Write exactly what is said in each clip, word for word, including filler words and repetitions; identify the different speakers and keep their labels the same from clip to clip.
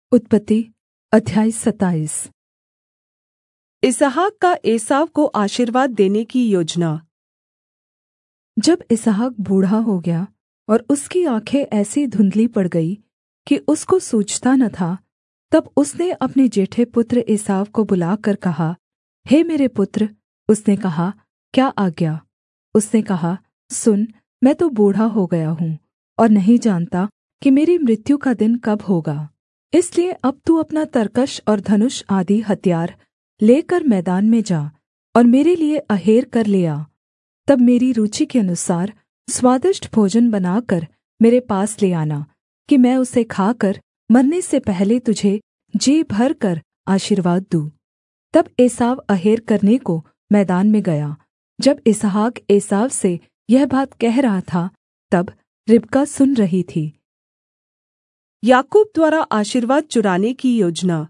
Speaker 1: उत्पत्ति अध्याय सत्ताईस।
Speaker 2: इसहाक का एसाव को आशीर्वाद देने की योजना।
Speaker 1: जब इसहाक बूढ़ा हो गया और उसकी आँखें ऐसी धुंधली पड़ गई कि उसको सूझता न था, तब उसने अपने जेठे पुत्र एसाव को बुलाकर कहा, हे मेरे पुत्र। उसने कहा, क्या आज्ञा? उसने कहा, सुन, मैं तो बूढ़ा हो गया हूँ और नहीं जानता कि मेरी मृत्यु का दिन कब होगा। इसलिए अब तू अपना तरकश और धनुष आदि हथियार लेकर मैदान में जा और मेरे लिए अहेर कर ले आ। तब मेरी रूचि के अनुसार स्वादिष्ट भोजन बनाकर मेरे पास ले आना, कि मैं उसे खाकर मरने से पहले तुझे जी भर कर आशीर्वाद दूँ। तब एसाव अहेर करने को मैदान में गया। जब इसहाक एसाव से यह बात कह रहा था, तब रिबका सुन रही थी।
Speaker 2: याकूब द्वारा आशीर्वाद चुराने की योजना।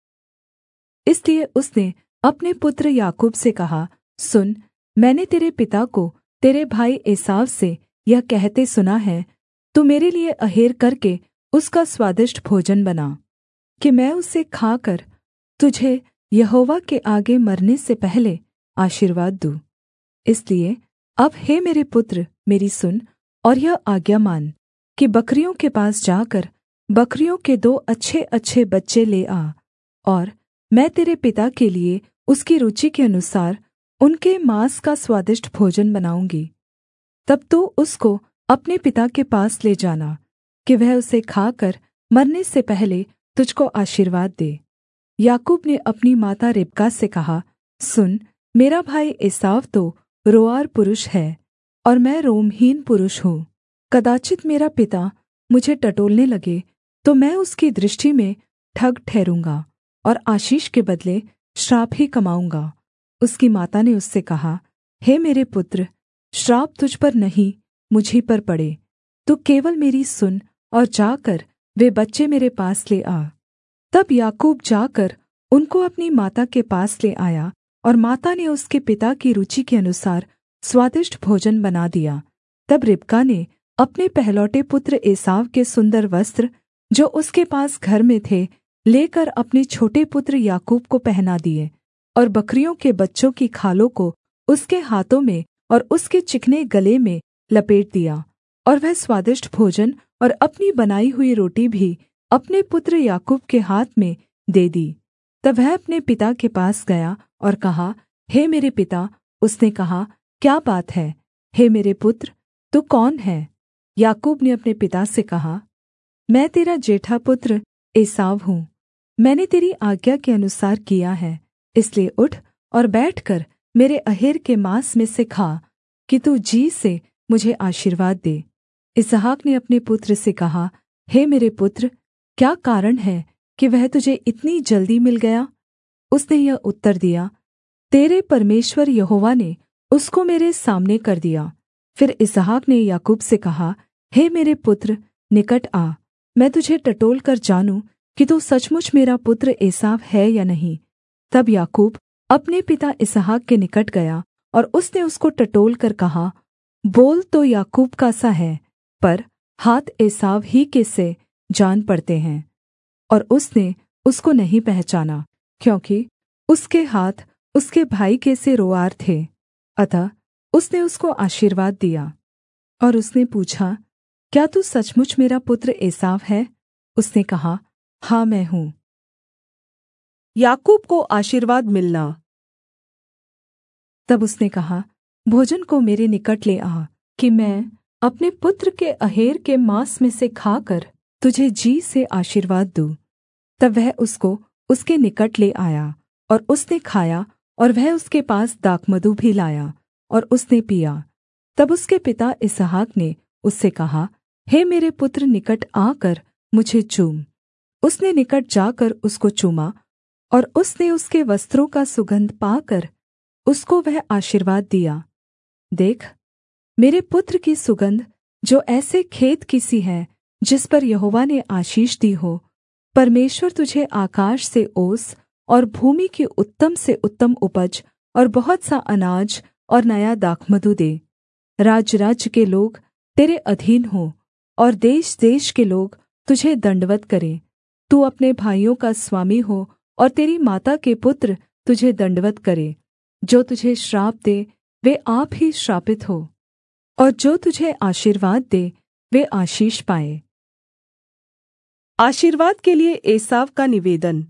Speaker 1: इसलिए उसने अपने पुत्र याकूब से कहा, सुन, मैंने तेरे पिता को तेरे भाई एसाव से यह कहते सुना है, तू मेरे लिए अहेर करके उसका स्वादिष्ट भोजन बना, कि मैं उसे खाकर तुझे यहोवा के आगे मरने से पहले आशीर्वाद दूँ। इसलिए अब हे मेरे पुत्र, मेरी सुन और यह आज्ञा मान, कि बकरियों के पास जाकर बकरियों के दो अच्छे अच्छे बच्चे ले आ, और मैं तेरे पिता के लिए उसकी रुचि के अनुसार उनके माँस का स्वादिष्ट भोजन बनाऊँगी। तब तू उसको अपने पिता के पास ले जाना, कि वह उसे खाकर मरने से पहले तुझको आशीर्वाद दे। याकूब ने अपनी माता रिबका से कहा, सुन, मेरा भाई एसाव तो रोंआर पुरुष है और मैं रोमहीन पुरुष हूँ। कदाचित् मेरा पिता मुझे टटोलने लगे तो मैं उसकी दृष्टि में ठग ठहरूँगा और आशीष के बदले श्राप ही कमाऊँगा। उसकी माता ने उससे कहा, हे मेरे पुत्र, श्राप तुझ पर नहीं, मुझी पर पड़े। तू केवल मेरी सुन और जाकर वे बच्चे मेरे पास ले आ। तब याकूब जाकर उनको अपनी माता के पास ले आया, और माता ने उसके पिता की रुचि के अनुसार स्वादिष्ट भोजन बना दिया। तब रिबका ने अपने पहलौठे पुत्र एसाव के सुन्दर वस्त्र, जो उसके पास घर में थे, लेकर अपने छोटे पुत्र याकूब को पहना दिए, और बकरियों के बच्चों की खालों को उसके हाथों में और उसके चिकने गले में लपेट दिया, और वह स्वादिष्ट भोजन और अपनी बनाई हुई रोटी भी अपने पुत्र याकूब के हाथ में दे दी। तब वह अपने पिता के पास गया और कहा, हे मेरे पिता। उसने कहा, क्या बात है? हे मेरे पुत्र, तू कौन है? याकूब ने अपने पिता से कहा, मैं तेरा जेठा पुत्र एसाव हूँ। मैंने तेरी आज्ञा के अनुसार किया है, इसलिए उठ और बैठकर मेरे अहेर के माँस में से खा, कि तू जी से मुझे आशीर्वाद दे। इसहाक ने अपने पुत्र से कहा, हे मेरे पुत्र, क्या कारण है कि वह तुझे इतनी जल्दी मिल गया? उसने यह उत्तर दिया, तेरे परमेश्वर यहोवा ने उसको मेरे सामने कर दिया। फिर इसहाक ने याकूब से कहा, हे मेरे पुत्र, निकट आ, मैं तुझे टटोल कर जानूं कि तू सचमुच मेरा पुत्र एसाव है या नहीं। तब याकूब अपने पिता इसहाक के निकट गया, और उसने उसको टटोल कर कहा, बोल तो याकूब का सा है, पर हाथ एसाव ही के से जान पड़ते हैं। और उसने उसको नहीं पहचाना, क्योंकि उसके हाथ उसके भाई के से रोंआर थे। अतः उसने उसको आशीर्वाद दिया। और उसने पूछा, क्या तू सचमुच मेरा पुत्र एसाव है? उसने कहा, हाँ, मैं हूँ।
Speaker 2: याकूब को आशीर्वाद मिलना।
Speaker 1: तब उसने कहा, भोजन को मेरे निकट ले आ, कि मैं अपने पुत्र के अहेर के माँस में से खाकर तुझे जी से आशीर्वाद दूँ। तब वह उसको उसके निकट ले आया, और उसने खाया, और वह उसके पास दाखमधु भी लाया, और उसने पिया। तब उसके पिता इसहाक ने उससे कहा, हे मेरे पुत्र, निकट आकर मुझे चूम। उसने निकट जाकर उसको चूमा, और उसने उसके वस्त्रों का सुगन्ध पाकर उसको वह आशीर्वाद दिया। देख, मेरे पुत्र की सुगन्ध जो ऐसे खेत की सी है, जिस पर यहोवा ने आशीष दी हो, परमेश्वर तुझे आकाश से ओस और भूमि की उत्तम से उत्तम उपज और बहुत सा अनाज और नया दाखमधु दे। राज्य-राज्य के लोग तेरे अधीन हों, और देश-देश के लोग तुझे दण्डवत् करें। तू अपने भाइयों का स्वामी हो और तेरी माता के पुत्र तुझे दण्डवत् करें। जो तुझे श्राप दे वे आप ही श्रापित हो, और जो तुझे आशीर्वाद दे वे आशीष पाएँ।
Speaker 2: आशीर्वाद के लिए एसाव का निवेदन।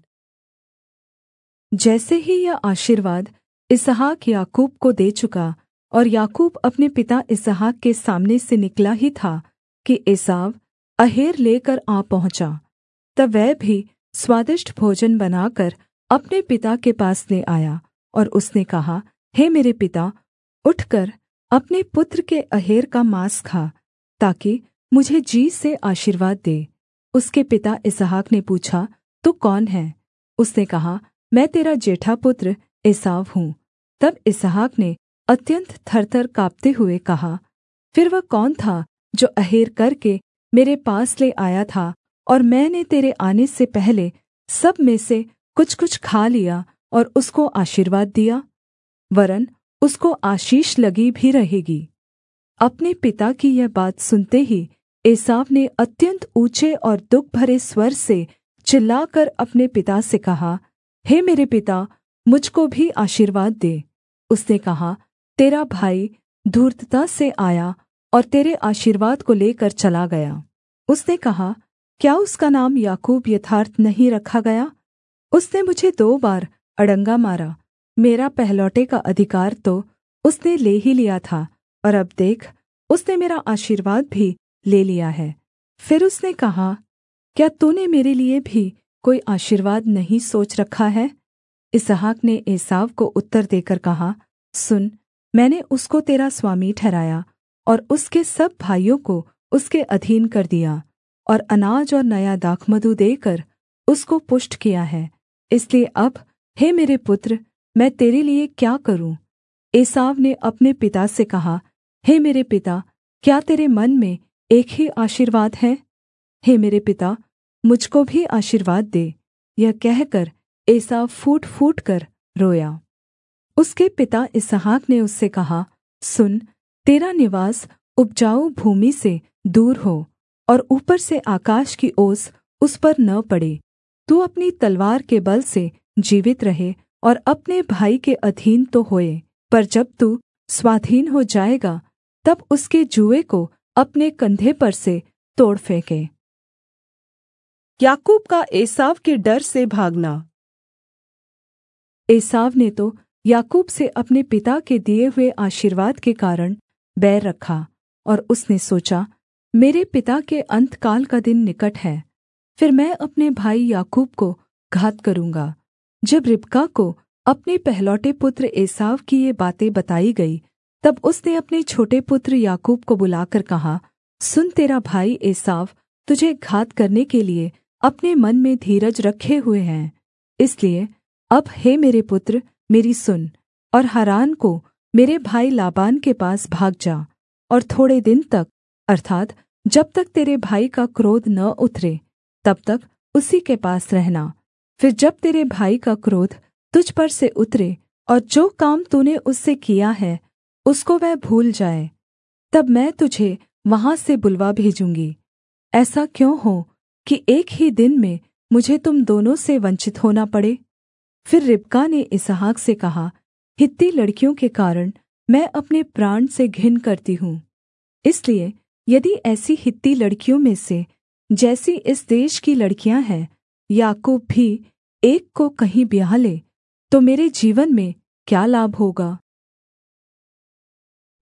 Speaker 1: जैसे ही यह आशीर्वाद इसहाक याकूब को दे चुका और याकूब अपने पिता इसहाक के सामने से निकला ही था कि एसाव अहेर लेकर आ पहुँचा। तब वह भी स्वादिष्ट भोजन बनाकर अपने पिता के पास ले आया और उसने कहा, हे मेरे पिता, उठकर अपने पुत्र के अहेर का माँस खा, ताकि मुझे जी से आशीर्वाद दे। उसके पिता इसहाक ने पूछा, तू कौन है? उसने कहा, मैं तेरा जेठा पुत्र एसाव हूँ। तब इसहाक ने अत्यन्त थरथर काँपते हुए कहा, फिर वह कौन था जो अहेर करके मेरे पास ले आया था, और मैंने तेरे आने से पहले सब में से कुछ कुछ खा लिया और उसको आशीर्वाद दिया? वरन् उसको आशीष लगी भी रहेगी। अपने पिता की यह बात सुनते ही एसाव ने अत्यन्त ऊँचे और दुःख भरे स्वर से चिल्लाकर अपने पिता से कहा, हे मेरे पिता, मुझको भी आशीर्वाद दे। उसने कहा, तेरा भाई धूर्तता से आया और तेरे आशीर्वाद को लेकर चला गया। उसने कहा, क्या उसका नाम याकूब यथार्थ नहीं रखा गया? उसने मुझे दो बार अड़ंगा मारा। मेरा पहलौठे का अधिकार तो उसने ले ही लिया था, और अब देख, उसने मेरा आशीर्वाद भी ले लिया है। फिर उसने कहा, क्या तूने मेरे लिए भी कोई आशीर्वाद नहीं सोच रखा है? इसहाक ने एसाव को उत्तर देकर कहा, सुन, मैंने उसको तेरा स्वामी ठहराया और उसके सब भाइयों को उसके अधीन कर दिया, और अनाज और नया दाखमधु देकर उसको पुष्ट किया है। इसलिए अब, हे मेरे पुत्र, मैं तेरे लिए क्या करूँ? एसाव ने अपने पिता से कहा, हे मेरे पिता, क्या तेरे मन में एक ही आशीर्वाद है? हे मेरे पिता, मुझको भी आशीर्वाद दे। यह कहकर एसाव फूट फूट कर रोया। उसके पिता इसहाक ने उससे कहा, सुन, तेरा निवास उपजाऊ भूमि से दूर हो, और ऊपर से आकाश की ओस उस पर न पड़े। तू अपनी तलवार के बल से जीवित रहे और अपने भाई के अधीन तो होए, पर जब तू स्वाधीन हो जाएगा, तब उसके जुए को अपने कंधे पर से तोड़ फेंके।
Speaker 2: याकूब का एसाव के डर से भागना।
Speaker 1: एसाव ने तो याकूब से अपने पिता के दिए हुए आशीर्वाद के कारण बैर रखा, और उसने सोचा, मेरे पिता के अंतकाल का दिन निकट है, फिर मैं अपने भाई याकूब को घात करूँगा। जब रिबका को अपने पहलौठे पुत्र एसाव की ये बातें बताई गई, तब उसने अपने छोटे पुत्र याकूब को बुलाकर कहा, सुन, तेरा भाई एसाव तुझे घात करने के लिए अपने मन में धीरज रखे हुए हैं। इसलिए अब हे मेरे पुत्र, मेरी सुन, और हारान को मेरे भाई लाबान के पास भाग जा, और थोड़े दिन तक, अर्थात् जब तक तेरे भाई का क्रोध न उतरे, तब तक उसी के पास रहना। फिर जब तेरे भाई का क्रोध तुझ पर से उतरे और जो काम तूने उससे किया है उसको वह भूल जाए, तब मैं तुझे वहाँ से बुलवा भेजूँगी। ऐसा क्यों हो कि एक ही दिन में मुझे तुम दोनों से वंचित होना पड़े? फिर रिबका ने इसहाक से कहा, हित्ती लड़कियों के कारण मैं अपने प्राण से घिन करती हूँ। इसलिए यदि ऐसी हित्ती लड़कियों में से, जैसी इस देश की लड़कियाँ हैं, याकूब भी एक को कहीं ब्याह ले, तो मेरे जीवन में क्या लाभ होगा?